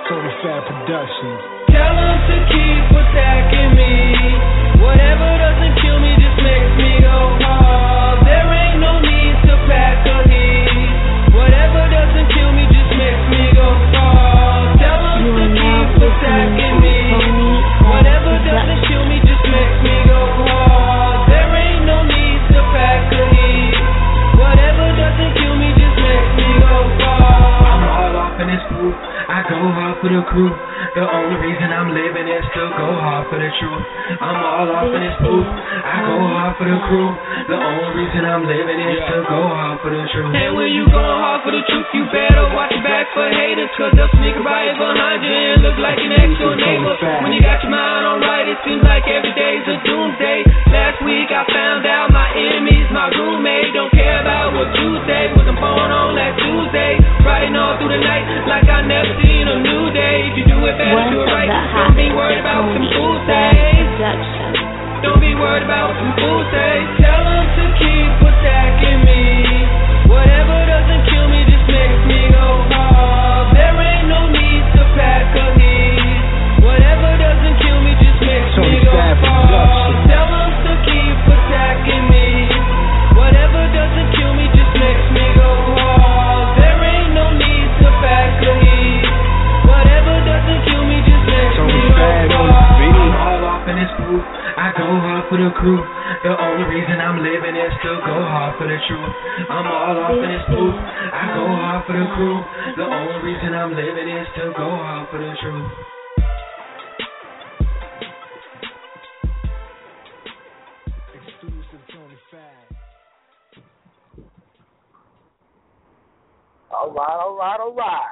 Soda Fat Productions. Tell them to keep attacking me. Whatever doesn't kill me just makes me go hard. There ain't no need to pack a heat. Whatever doesn't kill me just makes me go hard. Tell them to keep attacking me. Whatever doesn't kill me just makes me go hard. There ain't no need to pack a heat. Whatever doesn't kill me just makes me go hard. I'm all off in this group. I go hard for the crew. The only reason I'm living is to go hard for the truth. I'm all off in this booth. I go hard for the crew. The only reason I'm living is to go hard for the truth. And when you going hard for the truth, you better watch your back for haters, cause they'll sneak right behind you and look like an next-door neighbor. When you got your mind on right, it seems like every day's a doomsday. Last week I found out my enemies, my roommate, don't care about what you say. Wasn't born on last Tuesday, riding all through the night like I never seen a new day. If you do it better, do it right. Don't be worried about what some fools say. Don't be worried about what some fools say. Tell them to keep attacking me. Whatever doesn't kill me just makes me go hard. There ain't no need to pack a heat. Whatever doesn't kill me just makes me go hard. Tell them to keep attacking me. Whatever doesn't kill me just makes me go hard. There ain't no need to pack a heat. Whatever doesn't kill me just makes me go hard. I'm all off in this group. I go hard for the crew. The only reason I'm living is to go hard for the truth. I'm all off in this booth. I go hard for the crew. The only reason I'm living is to go hard for the truth. Exclusive Tony Fat. All right.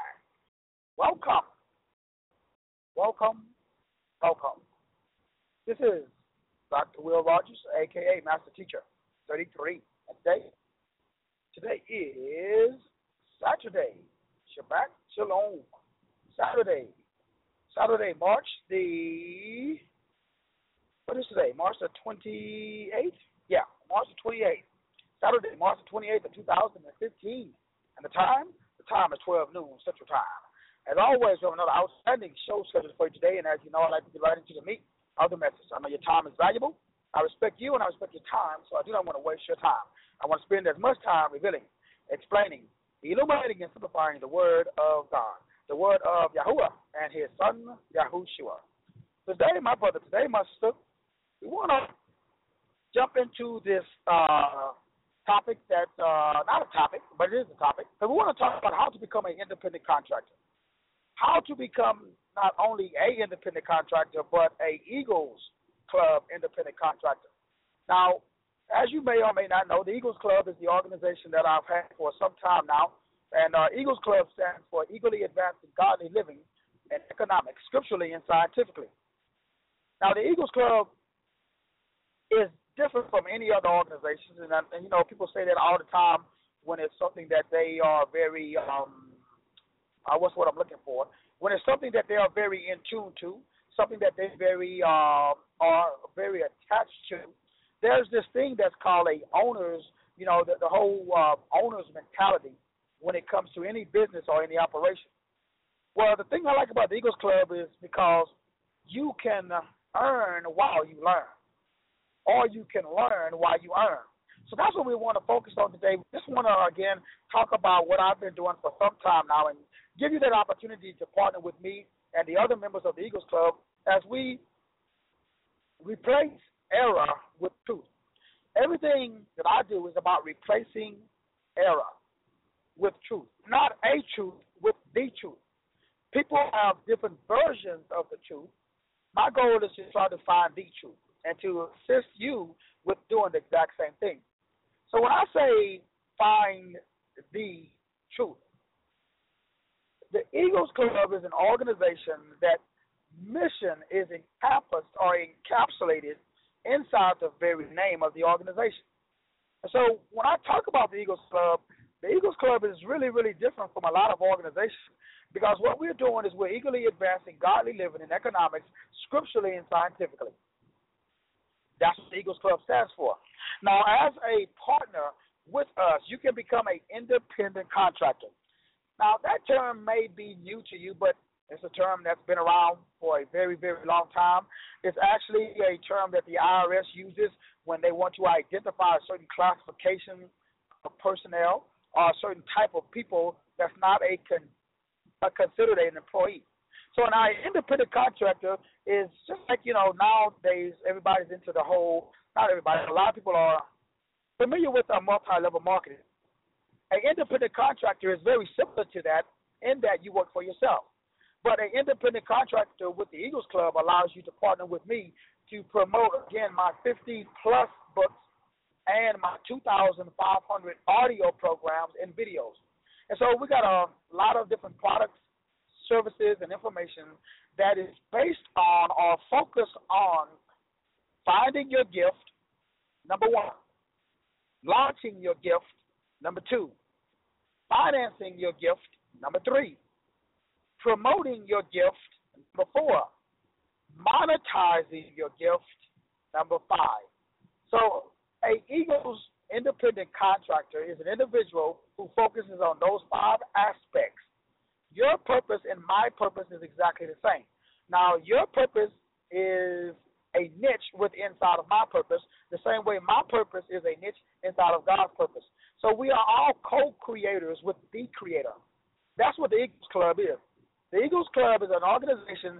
Welcome. This is Dr. Will Rogers, a.k.a. Master Teacher 33. And today is Saturday. Shabbat Shalom. Saturday, March the, what is today? March the 28th? Yeah, March the 28th. Saturday, March the 28th of 2015. And the time? The time is 12 noon Central Time. As always, we have another outstanding show scheduled for you today. And as you know, I'd like to get right into the meat of the message. I know your time is valuable. I respect you and I respect your time, so I do not want to waste your time. I want to spend as much time revealing, explaining, illuminating, and simplifying the word of God, the word of Yahuwah and his son, Yahushua. Today, my brother, my sister, we want to jump into this topic that's not a topic, but it is a topic. So we want to talk about how to become an independent contractor. How to become not only a independent contractor, but a Eagles Club independent contractor. Now, as you may or may not know, the Eagles Club is the organization that I've had for some time now, and Eagles Club stands for Eagerly Advancing Godly Living and Economics, scripturally and scientifically. Now, the Eagles Club is different from any other organizations, and you know, people say that all the time when it's something that they are very what's what I'm looking for? When it's something that they are very in tune to, something that they very are very attached to. There's this thing that's called a owner's, you know, the whole owner's mentality when it comes to any business or any operation. Well, the thing I like about the Eagles Club is because you can earn while you learn, or you can learn while you earn. So that's what we want to focus on today. We just want to, again, talk about what I've been doing for some time now and give you that opportunity to partner with me and the other members of the Eagles Club as we replace error with truth. Everything that I do is about replacing error with truth, not a truth with the truth. People have different versions of the truth. My goal is to try to find the truth and to assist you with doing the exact same thing. So when I say find the truth, the Eagles Club is an organization that mission is encompassed or encapsulated inside the very name of the organization. And so when I talk about the Eagles Club is really, really different from a lot of organizations because what we're doing is we're eagerly advancing godly living and economics scripturally and scientifically. That's what the Eagles Club stands for. Now, as a partner with us, you can become an independent contractor. Now, that term may be new to you, but It's a term that's been around for a very, very long time. It's actually a term that the IRS uses when they want to identify a certain classification of personnel or a certain type of people that's not considered an employee. So now an independent contractor is just like, nowadays everybody's into the whole, not everybody, a lot of people are familiar with multi-level marketing. An independent contractor is very similar to that in that you work for yourself. But an independent contractor with the Eagles Club allows you to partner with me to promote, again, my 50-plus books and my 2,500 audio programs and videos. And so we got a lot of different products, services, and information that is based on or focused on finding your gift, number one, launching your gift, number two, financing your gift, number three, promoting your gift, number four, monetizing your gift, number five. So a Eagles independent contractor is an individual who focuses on those five aspects. Your purpose and my purpose is exactly the same. Now, your purpose is a niche inside of my purpose, the same way my purpose is a niche inside of God's purpose. So we are all co-creators with the Creator. That's what the Eagles Club is. The Eagles Club is an organization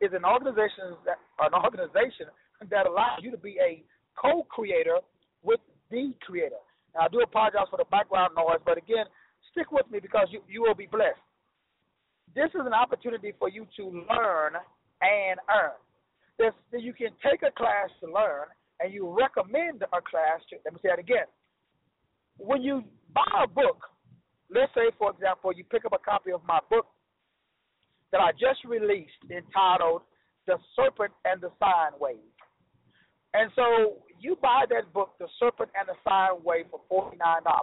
that allows you to be a co-creator with the Creator. Now, I do apologize for the background noise, but again, stick with me because you will be blessed. This is an opportunity for you to learn and earn. You can take a class to learn, and you recommend a class to, let me say that again. When you buy a book, let's say, for example, you pick up a copy of my book that I just released entitled The Serpent and the Sine Wave. And so you buy that book, The Serpent and the Sine Wave, for $49.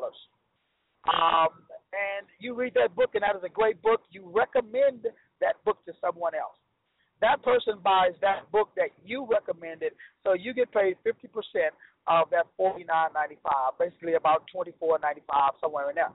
And you read that book, and that is a great book. You recommend that book to someone else. That person buys that book that you recommended, so you get paid 50% of that $49.95, basically about $24.95, somewhere in there.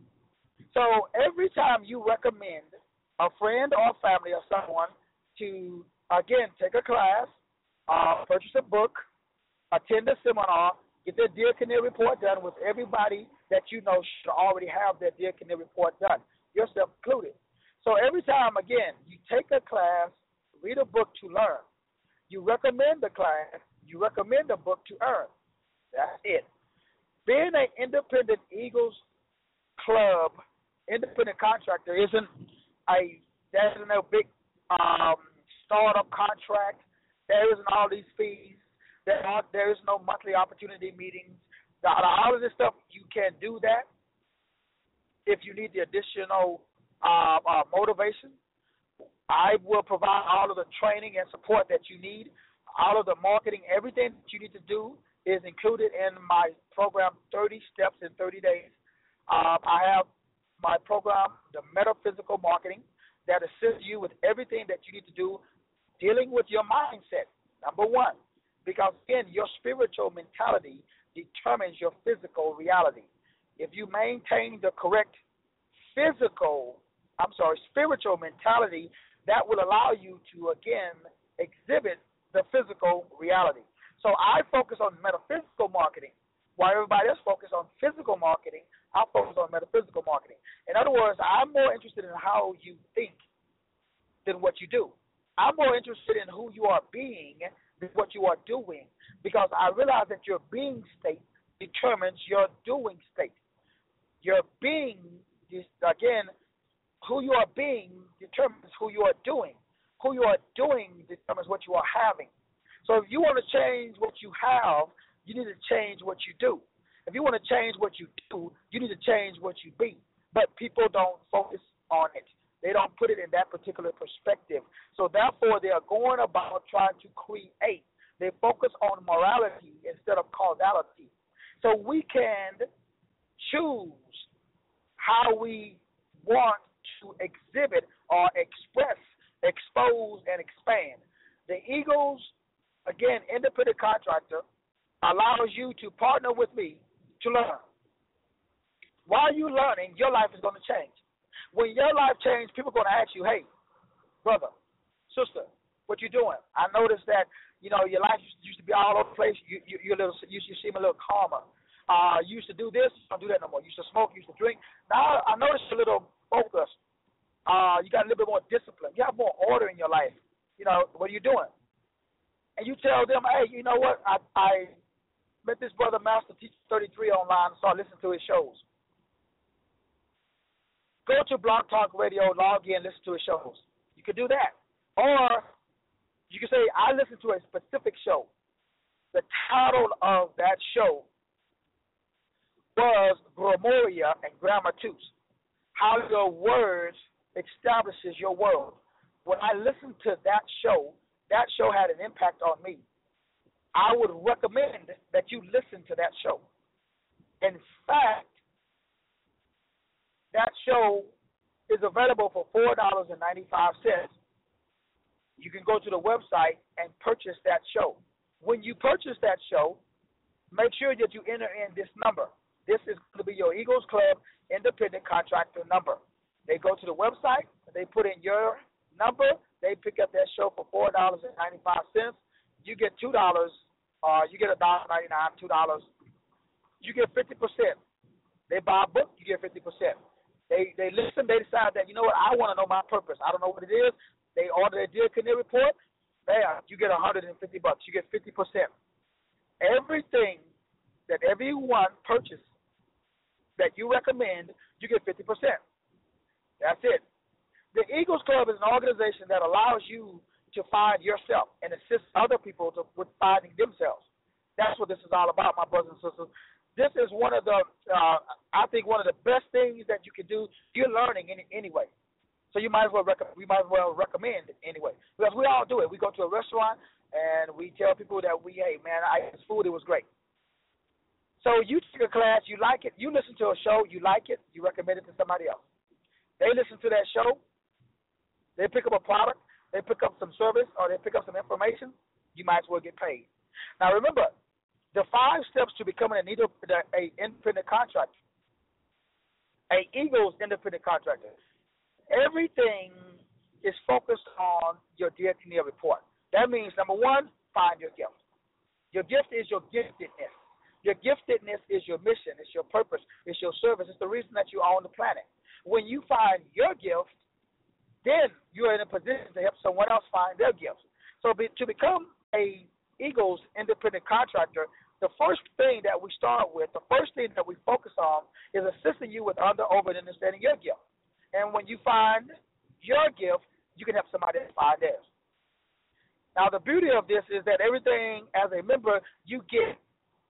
So every time you recommend a friend or family or someone to, again, take a class, purchase a book, attend a seminar, get their Dear Canary report done with everybody that you know should already have their Dear Canary report done, yourself included. So every time, again, you take a class, read a book to learn. You recommend the class, you recommend a book to earn. That's it. Being an independent Eagles Club, independent contractor isn't a big startup contract. There isn't all these fees. There is no monthly opportunity meetings. All of this stuff, you can do that if you need the additional motivation. I will provide all of the training and support that you need, all of the marketing, everything that you need to do is included in my program, 30 Steps in 30 Days. I have my program, the Metaphysical Marketing, that assists you with everything that you need to do dealing with your mindset, number one, because, again, your spiritual mentality determines your physical reality. If you maintain the correct spiritual mentality, that will allow you to, again, exhibit the physical reality. So I focus on metaphysical marketing, while everybody else focuses on physical marketing. I focus on metaphysical marketing. In other words, I'm more interested in how you think than what you do. I'm more interested in who you are being than what you are doing, because I realize that your being state determines your doing state. Your being, again, who you are being determines who you are doing. Who you are doing determines what you are having. So if you want to change what you have, you need to change what you do. If you want to change what you do, you need to change what you be. But people don't focus on it. They don't put it in that particular perspective. So therefore, they are going about trying to create. They focus on morality instead of causality. So we can choose how we want to exhibit or express, expose, and expand. The Eagles, again, independent contractor, allows you to partner with me to learn. While you're learning, your life is going to change. When your life changes, people are going to ask you, hey, brother, sister, what you doing? I noticed that, your life used to be all over the place. You seem a little calmer. You used to do this, you don't do that no more. You used to smoke, you used to drink. Now I noticed a little focus. You got a little bit more discipline. You have more order in your life. What are you doing? And you tell them, hey, you know what? I met this brother, Master Teacher 33, online and started listening to his shows. Go to Blog Talk Radio, log in, listen to his shows. You could do that. Or you can say, I listen to a specific show. The title of that show was Grimoria and Grammatus, how your words establishes your world. When I listened to that show had an impact on me. I would recommend that you listen to that show. In fact, that show is available for $4.95. You can go to the website and purchase that show. When you purchase that show, make sure that you enter in this number. This is going to be your Eagles Club independent contractor number. They go to the website, they put in your number, they pick up that show for $4.95. You get $2, you get $1.99, $2. You get 50%. They buy a book, you get 50%. They listen, they decide that, you know what, I want to know my purpose. I don't know what it is. They order their Dear Canary report. There, you get $150. You get 50%. Everything that everyone purchases that you recommend, you get 50%. That's it. The Eagles Club is an organization that allows you to find yourself and assist other people with finding themselves. That's what this is all about, my brothers and sisters. This is one of the, I think, one of the best things that you can do. You're learning anyway, so we might as well recommend it anyway, because we all do it. We go to a restaurant and we tell people that hey man, I ate this food, it was great. So you take a class, you like it, you listen to a show, you like it, you recommend it to somebody else. They listen to that show, they pick up a product, they pick up some service, or they pick up some information. You might as well get paid. Now remember, the 5 steps to becoming an independent contractor, a Eagles independent contractor. Everything is focused on your Dear Canary report. That means, number 1, find your gift. Your gift is your giftedness. Your giftedness is your mission. It's your purpose. It's your service. It's the reason that you're on the planet. When you find your gift, then you're in a position to help someone else find their gift. So to become a Eagles independent contractor, the first thing that we start with, the first thing that we focus on is assisting you with over and understanding your gift. And when you find your gift, you can help somebody else find theirs. Now, the beauty of this is that everything as a member you get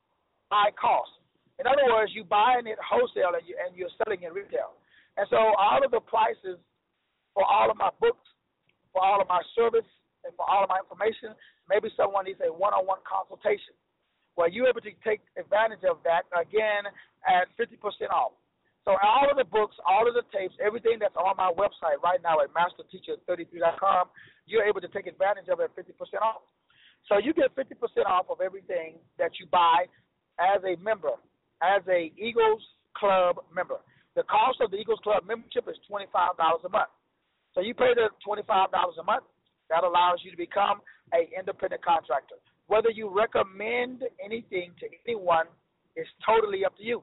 by cost. In other words, you buying it wholesale and you're selling it retail. And so all of the prices for all of my books, for all of my service, and for all of my information, maybe someone needs a one-on-one consultation. Well, you're able to take advantage of that, again, at 50% off. So all of the books, all of the tapes, everything that's on my website right now at masterteacher33.com, you're able to take advantage of it at 50% off. So you get 50% off of everything that you buy as a member, as a Eagles Club member. The cost of the Eagles Club membership is $25 a month. So you pay the $25 a month. That allows you to become an independent contractor. Whether you recommend anything to anyone is totally up to you.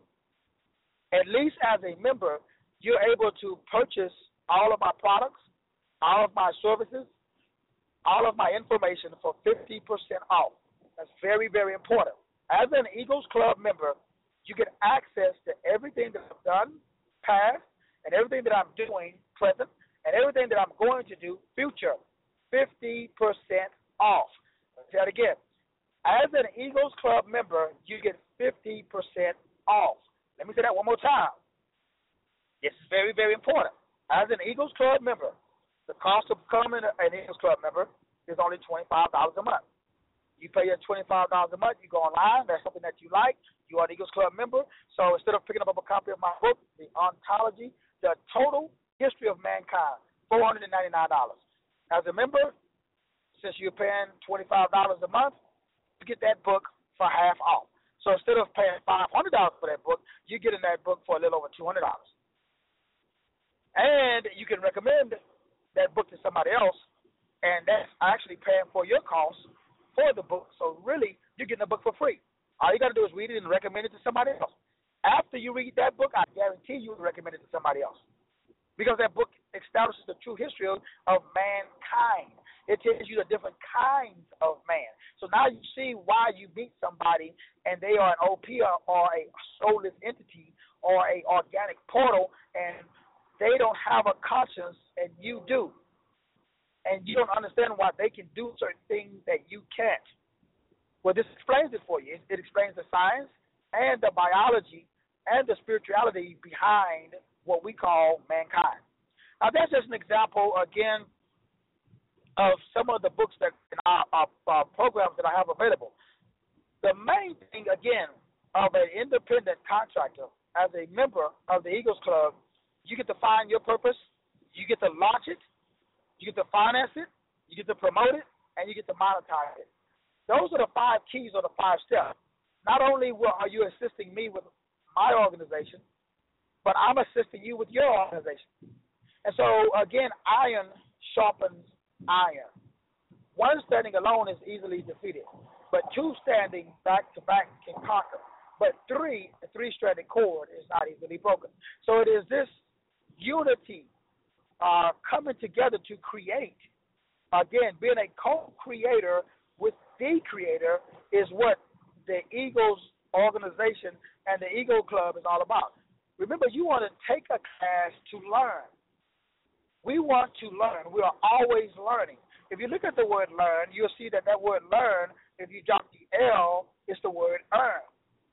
At least as a member, you're able to purchase all of my products, all of my services, all of my information for 50% off. That's very, very important. As an Eagles Club member, you get access to everything that I've done, past, and everything that I'm doing, present, and everything that I'm going to do, future. 50% off. I'll say that again. As an Eagles Club member, you get 50% off. Let me say that one more time. This is very, very important. As an Eagles Club member, the cost of becoming an Eagles Club member is only $25 a month. You pay your $25 a month, you go online, that's something that you like, you are an Eagles Club member. So instead of picking up a copy of my book, The Ontology, The Total History of Mankind, $499. As a member, since you're paying $25 a month, you get that book for half off. So instead of paying $500 for that book, you're getting that book for a little over $200. And you can recommend that book to somebody else, and that's actually paying for your costs for the book. So really, you're getting the book for free. All you got to do is read it and recommend it to somebody else. After you read that book, I guarantee you will recommend it to somebody else, because that book establishes the true history of mankind. It tells you the different kinds of man. So now you see why you meet somebody and they are an OP or a soulless entity or a organic portal, and they don't have a conscience and you do. And you don't understand why they can do certain things that you can't. Well, this explains it for you. It explains the science and the biology and the spirituality behind what we call mankind. Now, that's just an example, again, of some of the books that in our programs that I have available. The main thing, again, of an independent contractor, as a member of the Eagles Club, you get to find your purpose, you get to launch it, you get to finance it, you get to promote it, and you get to monetize it. Those are the 5 keys or the 5 steps. Not only are you assisting me with my organization, but I'm assisting you with your organization. And so, again, iron sharpens iron. One standing alone is easily defeated, but 2 standing back to back can conquer. But 3, a 3-stranded cord is not easily broken. So it is this unity coming together to create. Again, being a co-creator with the creator is what the Eagles organization and the Eagle Club is all about. Remember, you want to take a class to learn. We want to learn. We are always learning. If you look at the word learn, you'll see that word learn, if you drop the L, is the word earn.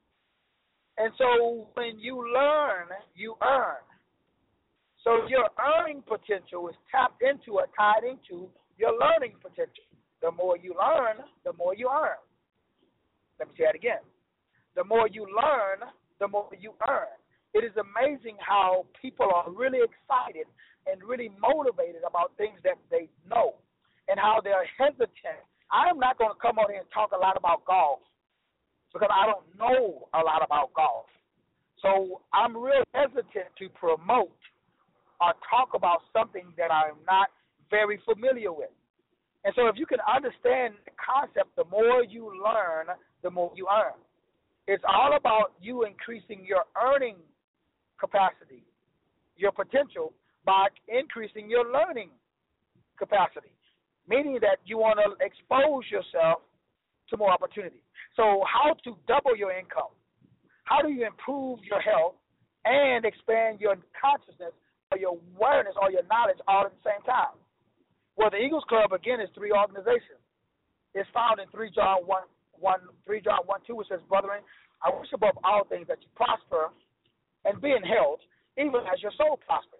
And so when you learn, you earn. So your earning potential is tapped into or tied into your learning potential. The more you learn, the more you earn. Let me say that again. The more you learn, the more you earn. It is amazing how people are really excited and really motivated about things that they know and how they're hesitant. I'm not going to come on here and talk a lot about golf because I don't know a lot about golf. So I'm real hesitant to promote or talk about something that I'm not very familiar with. And so if you can understand the concept, the more you learn, the more you earn. It's all about you increasing your earning capacity, your potential, by increasing your learning capacity, meaning that you want to expose yourself to more opportunity. So how to double your income? How do you improve your health and expand your consciousness or your awareness or your knowledge all at the same time? Well, the Eagles Club, again, is 3 organizations. It's found in 3 John 1:2, which says, "Brethren, I wish above all things that you prosper and be in health, even as your soul prospers."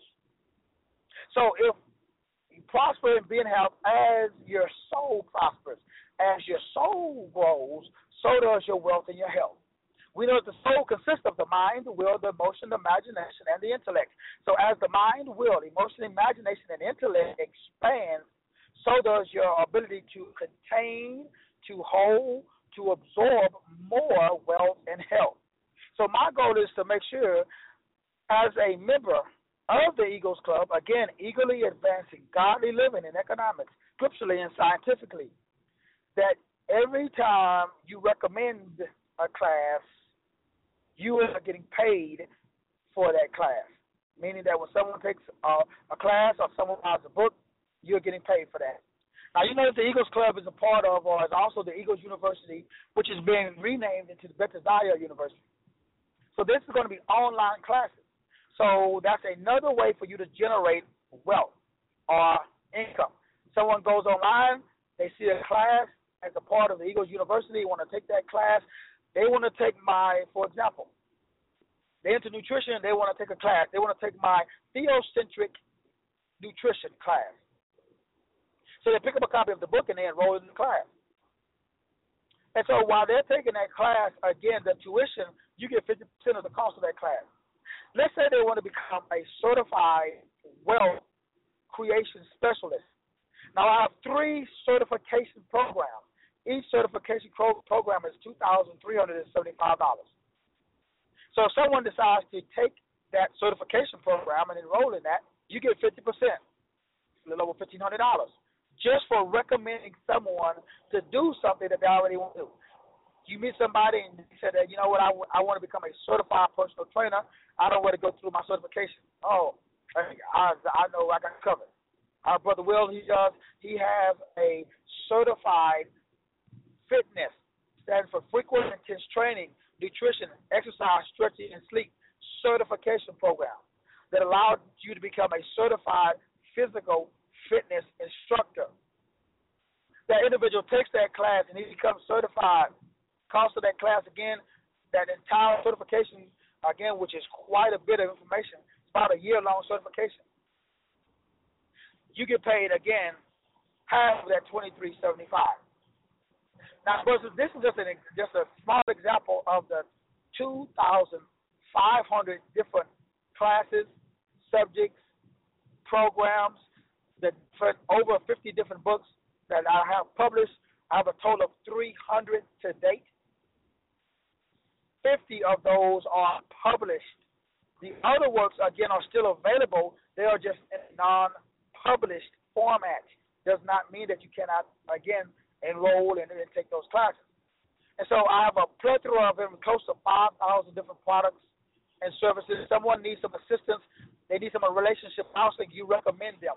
So if you prosper and be in health as your soul prospers, as your soul grows, so does your wealth and your health. We know that the soul consists of the mind, the will, the emotion, the imagination, and the intellect. So as the mind, will, emotion, imagination, and intellect expands, so does your ability to contain, to hold, to absorb more wealth and health. So my goal is to make sure, as a member of the Eagles Club, again, eagerly advancing godly living in economics, scripturally and scientifically, that every time you recommend a class, you are getting paid for that class. Meaning that when someone takes a class or someone buys a book, you're getting paid for that. Now, you know that the Eagles Club is a part of, or is also the Eagles University, which is being renamed into the Bethesda University. So this is going to be online classes. So that's another way for you to generate wealth or income. Someone goes online, they see a class as a part of the Eagles University, want to take that class. They want to take for example, they're into nutrition, they want to take a class. They want to take my theocentric nutrition class. So they pick up a copy of the book and they enroll in the class. And so while they're taking that class, again, the tuition, you get 50% of the cost of that class. Let's say they want to become a certified wealth creation specialist. Now, I have 3 certification programs. Each certification program is $2,375. So if someone decides to take that certification program and enroll in that, you get 50%. a little over $1,500 just for recommending someone to do something that they already want to do. You meet somebody and you say that, you know what, I want to become a certified personal trainer. I don't want to go through my certification. Oh, I know I got it covered. Our brother Will, he has a certified fitness, stands for frequent intense training, nutrition, exercise, stretching, and sleep certification program that allowed you to become a certified physical fitness instructor. That individual takes that class and he becomes certified. Cost of that class, again, that entire certification, again, which is quite a bit of information, it's about a year-long certification. You get paid, again, half of that $23.75. Now, this is just a small example of the 2,500 different classes, subjects, programs, over 50 different books that I have published. I have a total of 300 to date. 50 of those are published. The other works, again, are still available. They are just in non-published format. Does not mean that you cannot, again, enroll and then take those classes. And so I have a plethora of them, close to 5,000 different products and services. Someone needs some assistance. They need some relationship counseling. You recommend them.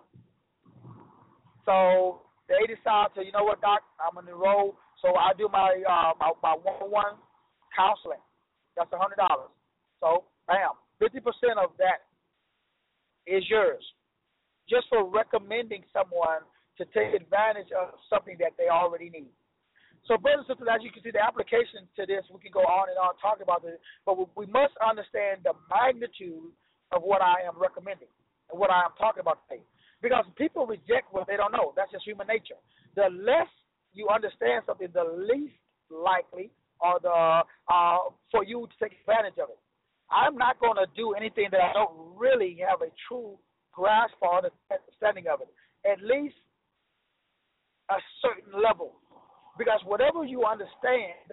So they decide to, you know what, Doc, I'm going to enroll. So I do my one-on-one counseling. That's $100. So, bam, 50% of that is yours, just for recommending someone to take advantage of something that they already need. So, brothers and sisters, as you can see, the application to this, we can go on and on talking about this, but we must understand the magnitude of what I am recommending and what I am talking about today. Because people reject what they don't know. That's just human nature. The less you understand something, the least likely or for you to take advantage of it. I'm not going to do anything that I don't really have a true grasp or understanding of it, at least a certain level. Because whatever you understand,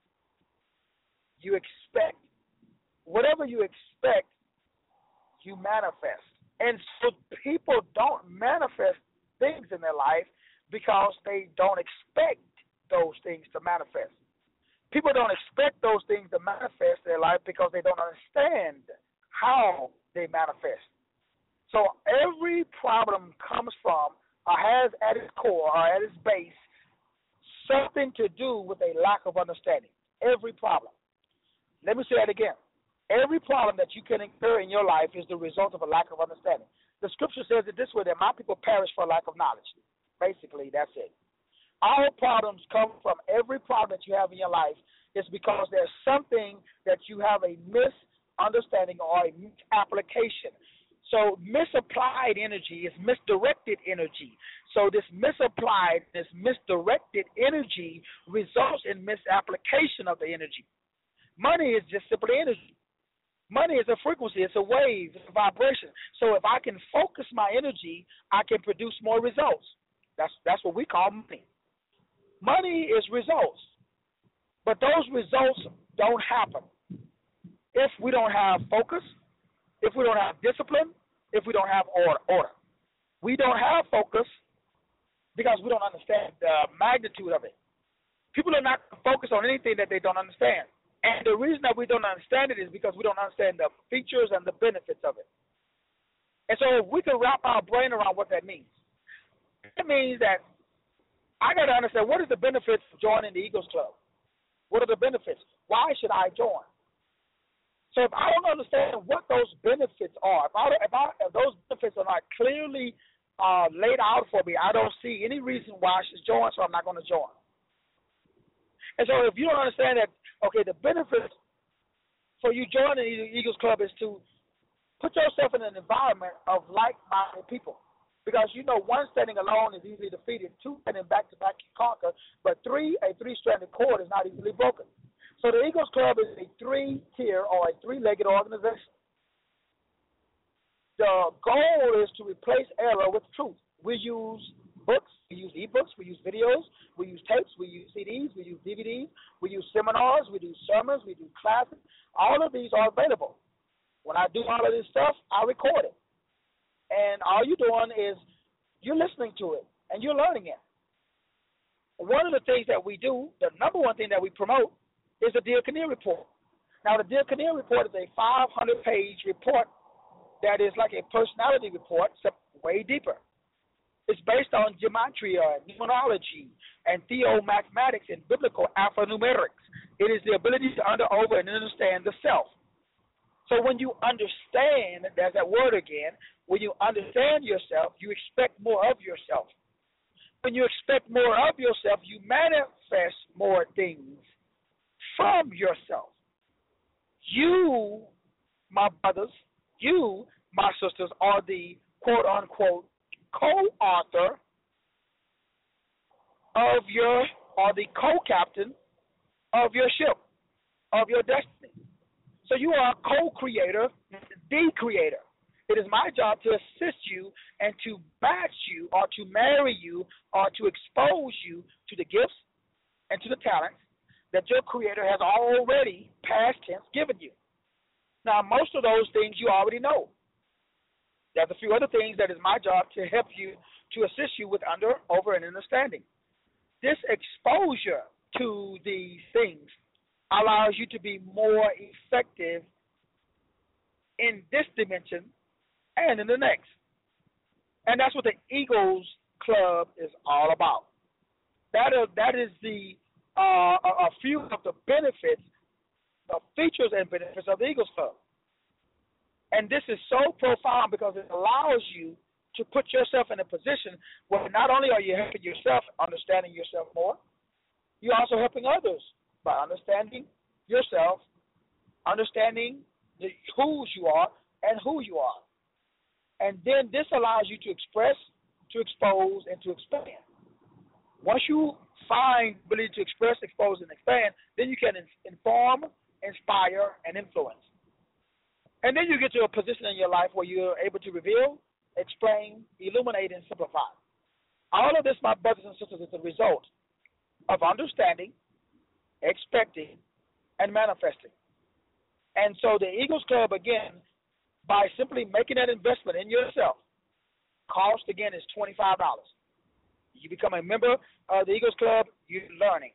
you expect. Whatever you expect, you manifest. And so people don't manifest things in their life because they don't expect those things to manifest. People don't expect those things to manifest in their life because they don't understand how they manifest. So every problem comes from or has at its core or at its base something to do with a lack of understanding. Every problem. Let me say that again. Every problem that you can incur in your life is the result of a lack of understanding. The scripture says it this way, that my people perish for lack of knowledge. Basically, that's it. All problems come from every problem that you have in your life is because there's something that you have a misunderstanding or a misapplication. So misapplied energy is misdirected energy. So this misapplied, this misdirected energy results in misapplication of the energy. Money is just simply energy. Money is a frequency, it's a wave, it's a vibration. So if I can focus my energy, I can produce more results. That's what we call money. Money is results, but those results don't happen if we don't have focus, if we don't have discipline, if we don't have order. We don't have focus because we don't understand the magnitude of it. People are not focused on anything that they don't understand. And the reason that we don't understand it is because we don't understand the features and the benefits of it. And so if we can wrap our brain around what that means, it means that I got to understand what is the benefits of joining the Eagles Club. What are the benefits? Why should I join? So if I don't understand what those benefits are, if those benefits are not clearly laid out for me, I don't see any reason why I should join, so I'm not going to join. And so if you don't understand that, okay, the benefits for you joining the Eagles Club is to put yourself in an environment of like-minded people. Because, you know, one standing alone is easily defeated, two standing back-to-back can conquer, but a three-stranded cord is not easily broken. So the Eagles Club is a three-tier or a three-legged organization. The goal is to replace error with truth. We use books, we use ebooks, we use videos, we use tapes, we use CDs, we use DVDs, we use seminars, we do sermons, we do classes. All of these are available. When I do all of this stuff, I record it. And all you're doing is You're listening to it, and you're learning it. One of the things that we do, the number one thing that we promote, is the Dear Kinnear Report. Now, the Dear Kinnear Report is a 500-page report that is like a personality report, except way deeper. It's based on gematria, numerology, and theomathematics and biblical alphanumerics. It is the ability to over and understand the self. So when you understand, there's that word again, when you understand yourself, you expect more of yourself. When you expect more of yourself, you manifest more things from yourself. You, my brothers, you, my sisters, are the quote-unquote co-author of or the co-captain of your ship, of your destiny. So you are a co-creator, the creator. It is my job to assist you and to match you or to marry you or to expose you to the gifts and to the talents that your creator has already, past tense, given you. Now, most of those things you already know. There's a few other things that is my job to help you, to assist you with over, and understanding. This exposure to these things allows you to be more effective in this dimension and in the next. And that's what the Eagles Club is all about. That is the a few of the benefits, the features and benefits of the Eagles Club. And this is so profound because it allows you to put yourself in a position where not only are you helping yourself, understanding yourself more, you're also helping others by understanding yourself, understanding whose you are and who you are. And then this allows you to express, to expose, and to expand. Once you find the ability to express, expose, and expand, then you can inform, inspire, and influence. And then you get to a position in your life where you're able to reveal, explain, illuminate, and simplify. All of this, my brothers and sisters, is the result of understanding, expecting, and manifesting. And so the Eagles Club, again, by simply making that investment in yourself, cost, again, is $25. You become a member of the Eagles Club, you're learning.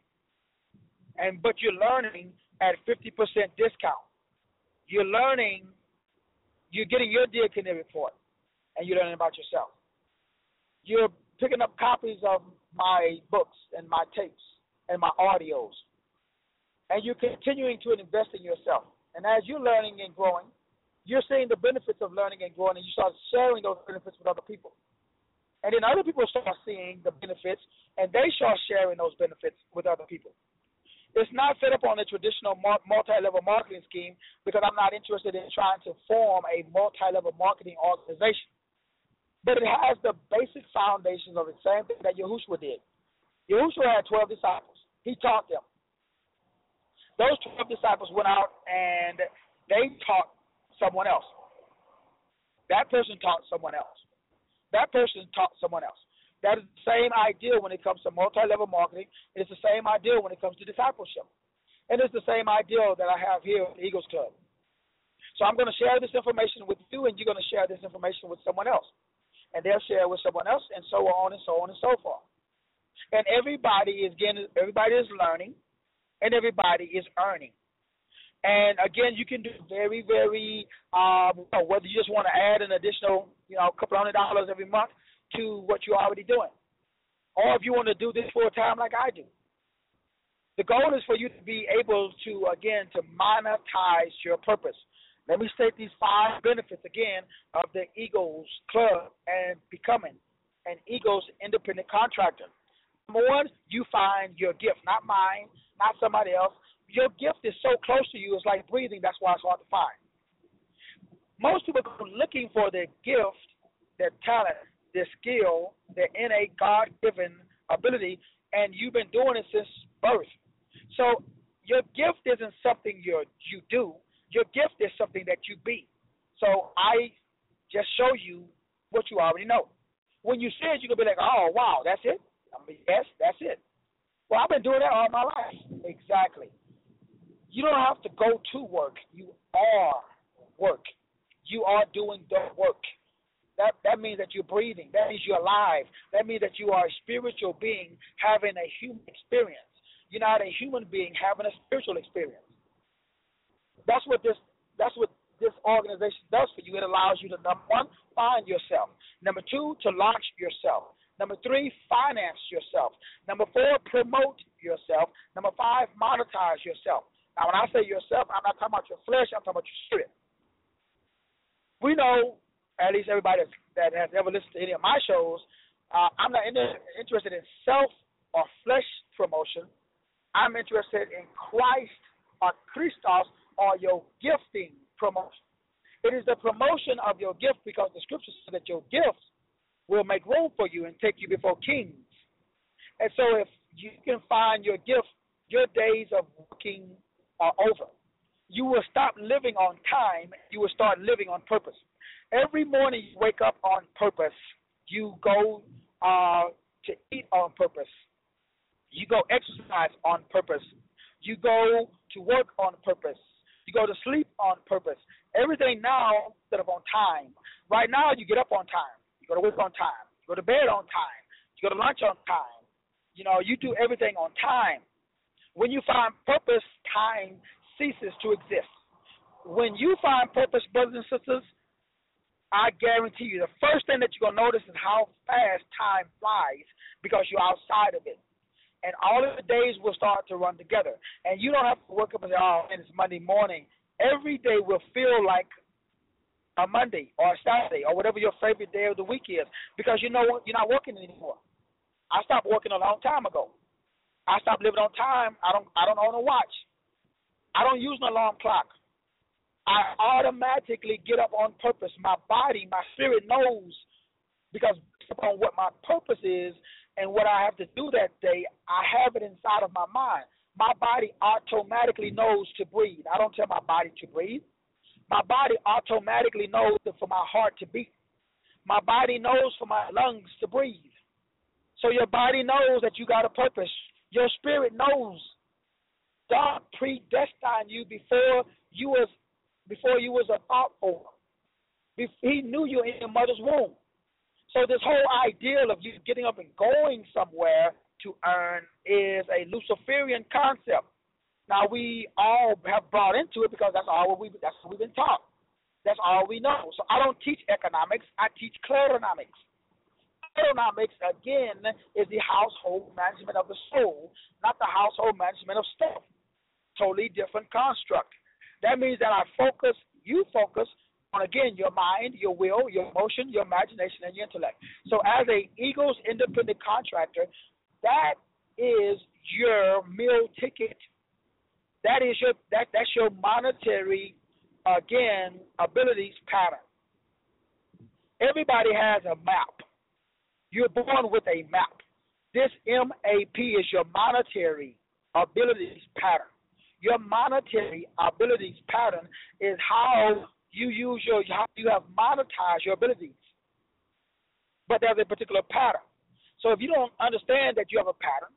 But you're learning at 50% discount. You're learning, you're getting your Dear Kinnear Report, and you're learning about yourself. You're picking up copies of my books and my tapes and my audios, and you're continuing to invest in yourself. And as you're learning and growing, you're seeing the benefits of learning and growing, and you start sharing those benefits with other people. And then other people start seeing the benefits, and they start sharing those benefits with other people. It's not set up on a traditional multi-level marketing scheme because I'm not interested in trying to form a multi-level marketing organization. But it has the basic foundations of the same thing that Yahushua did. Yahushua had 12 disciples. He taught them. Those 12 disciples went out and they taught someone else. That person taught someone else. That person taught someone else. That is the same idea when it comes to multi-level marketing. It's the same idea when it comes to discipleship. And it's the same idea that I have here at the Eagles Club. So I'm going to share this information with you, and you're going to share this information with someone else. And they'll share it with someone else, and so on and so on and so forth. And everybody is learning, and everybody is earning. And, again, you can do very, very, whether you just want to add an additional, a couple $100 every month to what you're already doing. Or if you want to do this full time like I do. The goal is for you to be able to, again, to monetize your purpose. Let me state these 5 benefits, again, of the Eagles Club and becoming an Eagles independent contractor. Number 1, you find your gift, not mine, not somebody else. Your gift is so close to you, it's like breathing. That's why it's hard to find. Most people go looking for their gift, their talent, their skill, their innate God-given ability, and you've been doing it since birth. So your gift isn't something you do. Your gift is something that you be. So I just show you what you already know. When you see it, you're going to be like, oh, wow, that's it? Yes, that's it. Well, I've been doing that all my life. Exactly. You don't have to go to work. You are work. You are doing the work. That means that you're breathing. That means you're alive. That means that you are a spiritual being having a human experience. You're not a human being having a spiritual experience. That's what this organization does for you. It allows you to, number one, find yourself. Number two, to launch yourself. Number three, finance yourself. Number four, promote yourself. Number five, monetize yourself. Now, when I say yourself, I'm not talking about your flesh. I'm talking about your spirit. We know, at least everybody that has ever listened to any of my shows, I'm not interested in self or flesh promotion. I'm interested in Christ or Christos or your gifting promotion. It is the promotion of your gift because the scripture says that your gifts will make room for you and take you before kings. And so if you can find your gift, your days of working are over. You will stop living on time. You will start living on purpose. Every morning you wake up on purpose. You go to eat on purpose. You go exercise on purpose. You go to work on purpose. You go to sleep on purpose. Everything now instead of on time. Right now you get up on time. You go to work on time. You go to bed on time. You go to lunch on time. You know, you do everything on time. When you find purpose, time ceases to exist. When you find purpose, brothers and sisters, I guarantee you the first thing that you're going to notice is how fast time flies because you're outside of it. And all of the days will start to run together. And you don't have to wake up and say, oh, man, it's Monday morning. Every day will feel like a Monday or a Saturday or whatever your favorite day of the week is because you know what? You're not working anymore. I stopped working a long time ago. I stopped living on time. I don't own a watch. I don't use an alarm clock. I automatically get up on purpose. My body, my spirit knows because based upon what my purpose is and what I have to do that day, I have it inside of my mind. My body automatically knows to breathe. I don't tell my body to breathe. My body automatically knows for my heart to beat. My body knows for my lungs to breathe. So your body knows that you got a purpose. Your spirit knows. God predestined you before you was a thought form. He knew you in your mother's womb. So this whole ideal of you getting up and going somewhere to earn is a Luciferian concept. Now we all have brought into it because that's what we've been taught. That's all we know. So I don't teach economics. I teach claronomics. Claronomics, again, is the household management of the soul, not the household management of stuff. Totally different construct. That means that you focus on, again, your mind, your will, your emotion, your imagination, and your intellect. So as a Eagles independent contractor, that is your meal ticket. That's your monetary, again, abilities pattern. Everybody has a map. You're born with a map. This MAP is your monetary abilities pattern. Your monetary abilities pattern is how you have monetized your abilities. But there's a particular pattern. So if you don't understand that you have a pattern,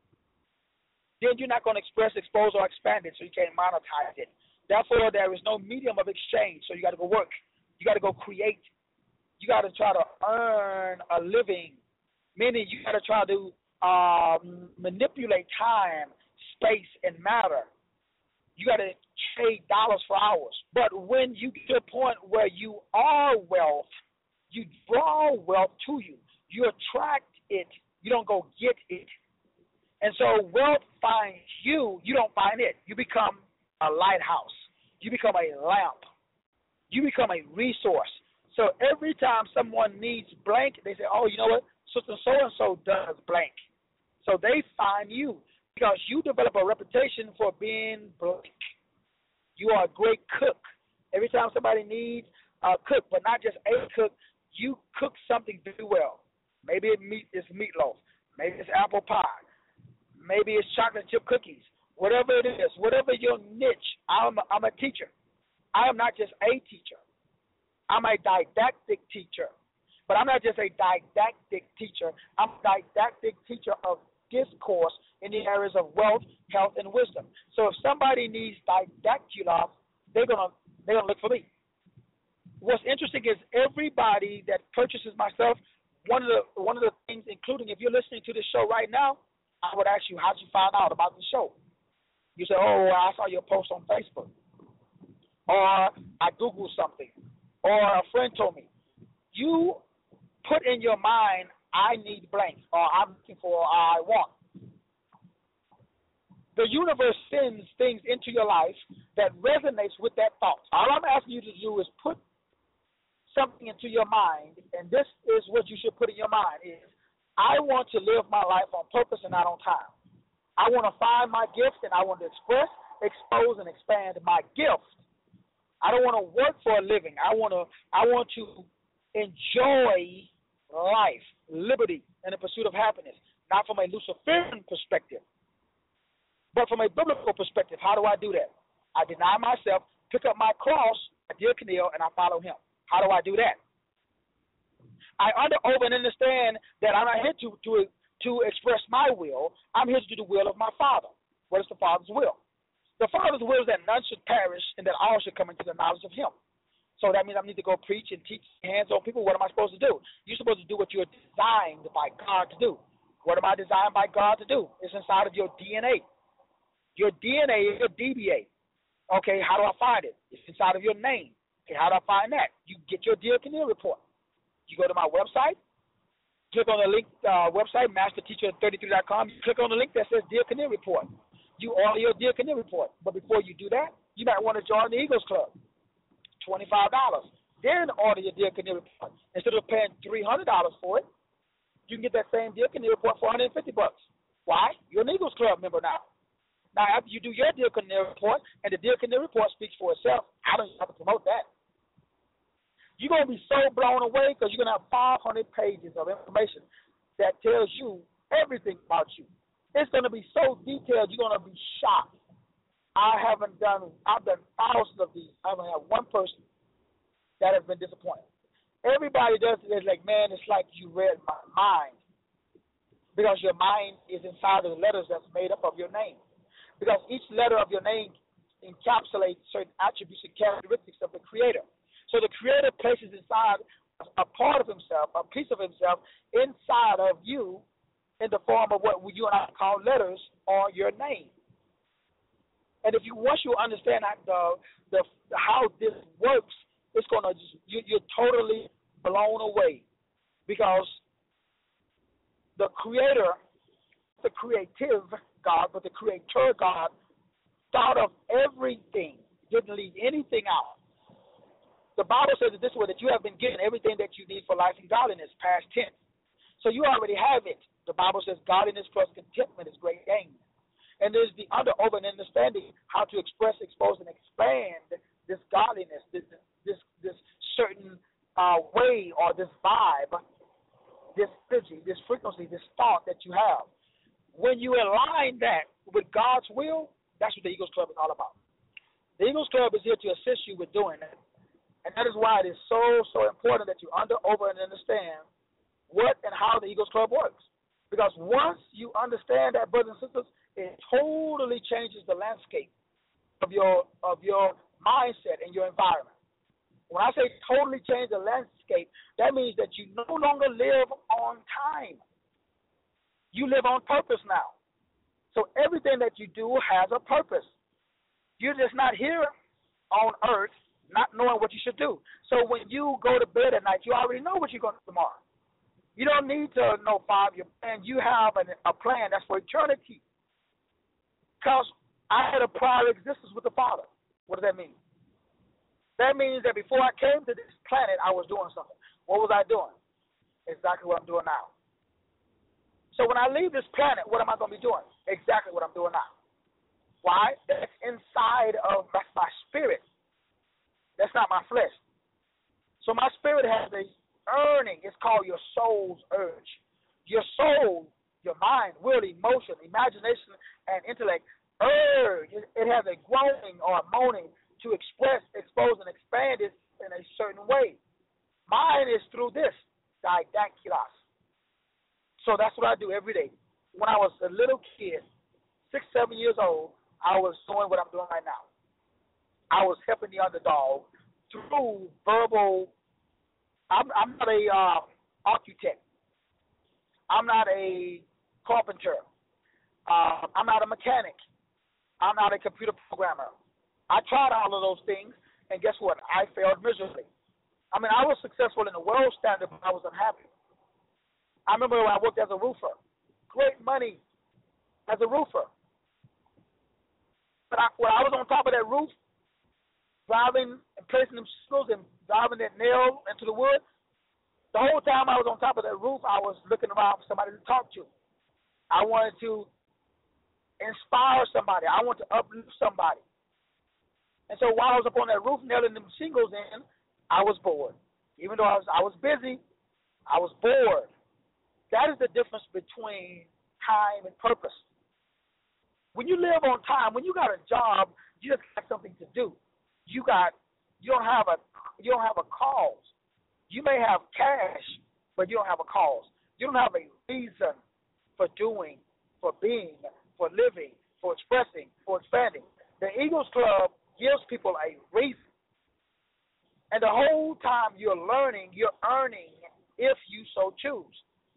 then you're not going to express, expose, or expand it, so you can't monetize it. Therefore, there is no medium of exchange, so you got to go work. You got to go create. You got to try to earn a living, meaning you got to try to manipulate time, space, and matter. You got to trade dollars for hours. But when you get to a point where you are wealth, you draw wealth to you. You attract it. You don't go get it. And so wealth finds you. You don't find it. You become a lighthouse. You become a lamp. You become a resource. So every time someone needs blank, they say, oh, you know what? Sister so-and-so does blank. So they find you because you develop a reputation for being blank. You are a great cook. Every time somebody needs a cook, but not just a cook, you cook something very well. Maybe it's meatloaf. Maybe it's apple pie. Maybe it's chocolate chip cookies. Whatever it is, whatever your niche, I'm a teacher. I am not just a teacher. I'm a didactic teacher. But I'm not just a didactic teacher. I'm a didactic teacher of discourse in the areas of wealth, health, and wisdom. So if somebody needs didactula, they're gonna look for me. what's interesting is everybody that purchases my stuff, one of the things, including if you're listening to this show right now, I would ask you, how'd you find out about the show? You say, oh, I saw your post on Facebook, or I Googled something, or a friend told me. You put in your mind, I need blank, or I'm looking for, I want. The universe sends things into your life that resonates with that thought. All I'm asking you to do is put something into your mind, and this is what you should put in your mind, is I want to live my life on purpose and not on time. I want to find my gift, and I want to express, expose, and expand my gift. I don't want to work for a living. I want to enjoy life, liberty, and the pursuit of happiness, not from a Luciferian perspective, but from a biblical perspective. How do I do that? I deny myself, pick up my cross, I dear Keneal, and I follow him. How do I do that? I over and understand that I'm not here to express my will. I'm here to do the will of my Father. What is the Father's will? The Father's will is that none should perish and that all should come into the knowledge of him. So that means I need to go preach and teach hands-on people. What am I supposed to do? You're supposed to do what you're designed by God to do. What am I designed by God to do? It's inside of your DNA. Your DNA is your DBA. Okay, how do I find it? It's inside of your name. Okay, how do I find that? You get your Dear Keneal report. You go to my website, click on the link, website, masterteacher33.com. You click on the link that says Dear Keneal report. You order your Dear Keneal report. But before you do that, you might want to join the Eagles Club. $25. Then order your Dear Keneal report. Instead of paying $300 for it, you can get that same Dear Keneal report for $150. Why? You're an Eagles Club member now. Now, after you do your Dear Keneal report, and the Dear Keneal report speaks for itself, I don't have to promote that. You're going to be so blown away because you're going to have 500 pages of information that tells you everything about you. It's going to be so detailed, you're going to be shocked. I've done thousands of these. I haven't had one person that has been disappointed. Everybody does it. It's like, man, it's like you read my mind, because your mind is inside of the letters that's made up of your name. Because each letter of your name encapsulates certain attributes and characteristics of the Creator. So the Creator places inside a part of himself, a piece of himself, inside of you in the form of what you and I call letters or your name. And once you understand how this works, it's going to you're totally blown away, because the Creator, the creative God, but the Creator God, thought of everything, didn't leave anything out. The Bible says it this way, that you have been given everything that you need for life and godliness, past tense. So you already have it. The Bible says godliness plus contentment is great gain. And there's the over and understanding how to express, expose, and expand this godliness, this certain way, or this vibe, this energy, this frequency, this thought that you have. When you align that with God's will, that's what the Eagles Club is all about. The Eagles Club is here to assist you with doing that. And that is why it is so important that you over and understand what and how the Eagles Club works. Because once you understand that, brothers and sisters, it totally changes the landscape of your mindset and your environment. When I say totally change the landscape, that means that you no longer live on time. You live on purpose now. So everything that you do has a purpose. You're just not here on earth not knowing what you should do. So when you go to bed at night, you already know what you're going to do tomorrow. You don't need to know 5-year plan. You have a plan that's for eternity. Because I had a prior existence with the Father. What does that mean? That means that before I came to this planet, I was doing something. What was I doing? Exactly what I'm doing now. So when I leave this planet, what am I going to be doing? Exactly what I'm doing now. Why? That's inside of my spirit. That's not my flesh. So my spirit has a yearning. It's called your soul's urge. Your soul, your mind, will, emotion, imagination, and intellect urge. It has a groaning or a moaning to express, expose, and expand it in a certain way. Mine is through this, didactylos. So that's what I do every day. When I was a little kid, 6, 7 years old, I was doing what I'm doing right now. I was helping the underdog through verbal. I'm not a architect. I'm not a carpenter. I'm not a mechanic. I'm not a computer programmer. I tried all of those things, and guess what? I failed miserably. I mean, I was successful in the world standard, but I was unhappy. I remember when I worked as a roofer. Great money as a roofer. But when I was on top of that roof, driving and placing them shingles and driving that nail into the wood, the whole time I was on top of that roof, I was looking around for somebody to talk to. I wanted to inspire somebody. I wanted to uplift somebody. And so while I was up on that roof nailing them shingles in, I was bored. Even though I was busy, I was bored. That is the difference between time and purpose. When you live on time, when you got a job, you just got something to do. You don't have a cause. You may have cash, but you don't have a cause. You don't have a reason for doing, for being, for living, for expressing, for expanding. The Eagles Club gives people a reason. And the whole time you're learning, you're earning if you so choose.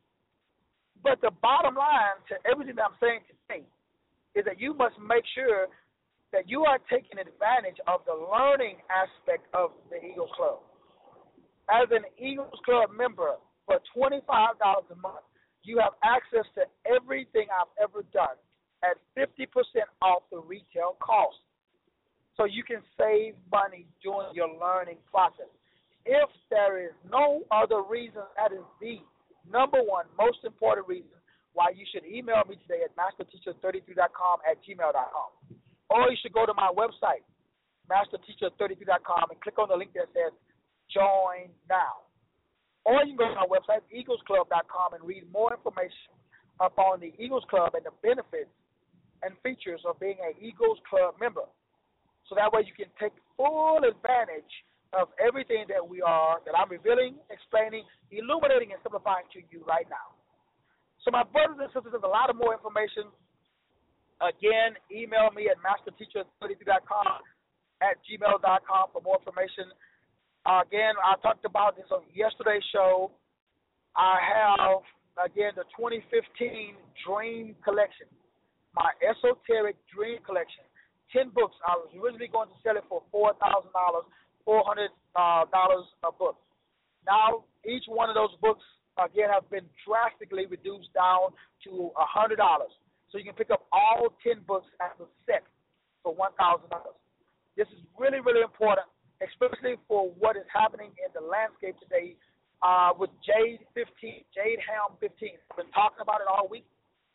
But the bottom line to everything that I'm saying today is that you must make sure that you are taking advantage of the learning aspect of the Eagles Club. As an Eagles Club member, for $25 a month, you have access to everything I've ever done at 50% off the retail cost. So you can save money during your learning process. If there is no other reason, that is the number one most important reason why you should email me today at masterteacher33.com@gmail.com. Or you should go to my website, masterteacher33.com, and click on the link that says Join Now. Or you can go to my website, eaglesclub.com, and read more information upon the Eagles Club and the benefits and features of being an Eagles Club member. So that way you can take full advantage of everything that I'm revealing, explaining, illuminating, and simplifying to you right now. So my brothers and sisters, there's a lot of more information. Again, email me at masterteacher33.com@gmail.com for more information. Again, I talked about this on yesterday's show. I have, again, the 2015 Dream Collection, my esoteric Dream Collection. 10 books. I was originally going to sell it for $4,000, $400 a book. Now, each one of those books, again, have been drastically reduced down to $100. So you can pick up all 10 books as a set for $1,000. This is really, really important, especially for what is happening in the landscape today with Jade Helm 15. I've been talking about it all week.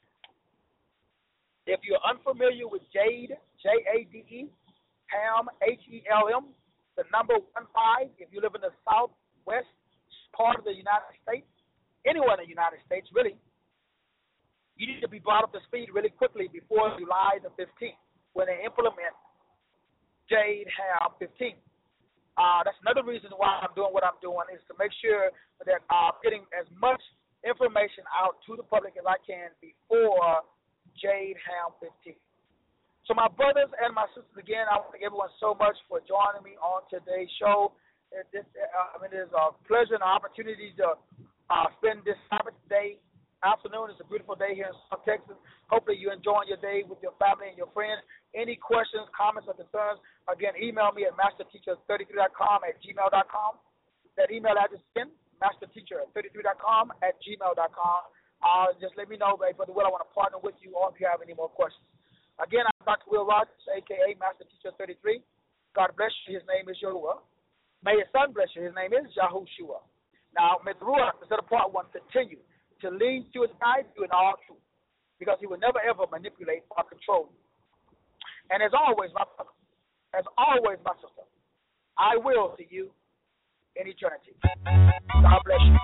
If you're unfamiliar with Jade, Jade, Helm, HELM, the number 15, if you live in the southwest part of the United States, anywhere in the United States, really, you need to be brought up to speed really quickly before July the 15th when they implement Jade Helm 15. That's another reason why I'm doing what I'm doing, is to make sure that I'm getting as much information out to the public as I can before Jade Helm 15. So my brothers and my sisters, again, I want to thank everyone so much for joining me on today's show. It is a pleasure and an opportunity to spend this Sabbath day afternoon. It's a beautiful day here in South Texas. Hopefully you're enjoying your day with your family and your friends. Any questions, comments, or concerns, again, email me at masterteacher33.com@gmail.com. That email address again, masterteacher33.com@gmail.com. Just let me know, Brother Will, I want to partner with you, or if you have any more questions. Again, I'm Dr. Will Rogers, a.k.a. Master Teacher 33. God bless you. His name is Yahuwah. May his son bless you. His name is Yahushua. Now, may the Ruach, instead of part one, continue to lead you and guide you in all truth, because he will never, ever manipulate or control you. And as always, my brother, as always, my sister, I will see you in eternity. God bless you.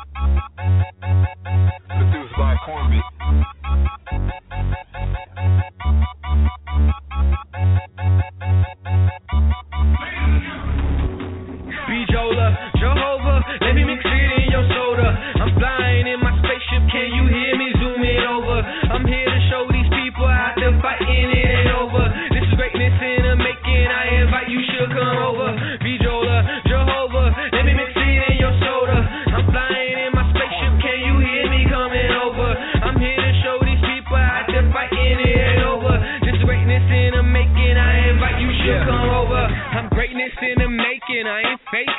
Produced by Corbett. Bejola, Jehovah, let me mix it in your soda. I'm flying in my spaceship, can you hear me? Zoom it over. I'm here to show these people how to fight, and it ain't over. This is greatness in the making, I invite you, should come over. Bejola,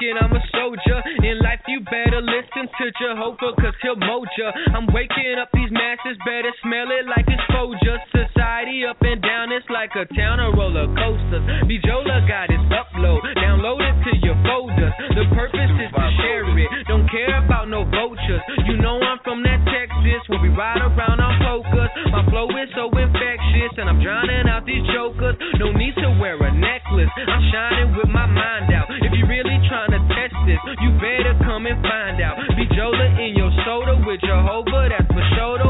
thinking I'm a soldier. In life you better listen to Jehovah, cause he'll mold ya. I'm waking up these masses, better smell it like exposure. Society up and down, it's like a town of roller coasters. Bijola got his upload, download it to your folders. The purpose is to share it, don't care about no vultures. You know I'm from that Texas, where we ride around on focus. My flow is so infectious, and I'm drowning out these jokers. No need to wear a necklace, I'm shining with my mind out. If you really trying to test this, you better come and find out. Bijola in your soda with Jehovah, that's for sure.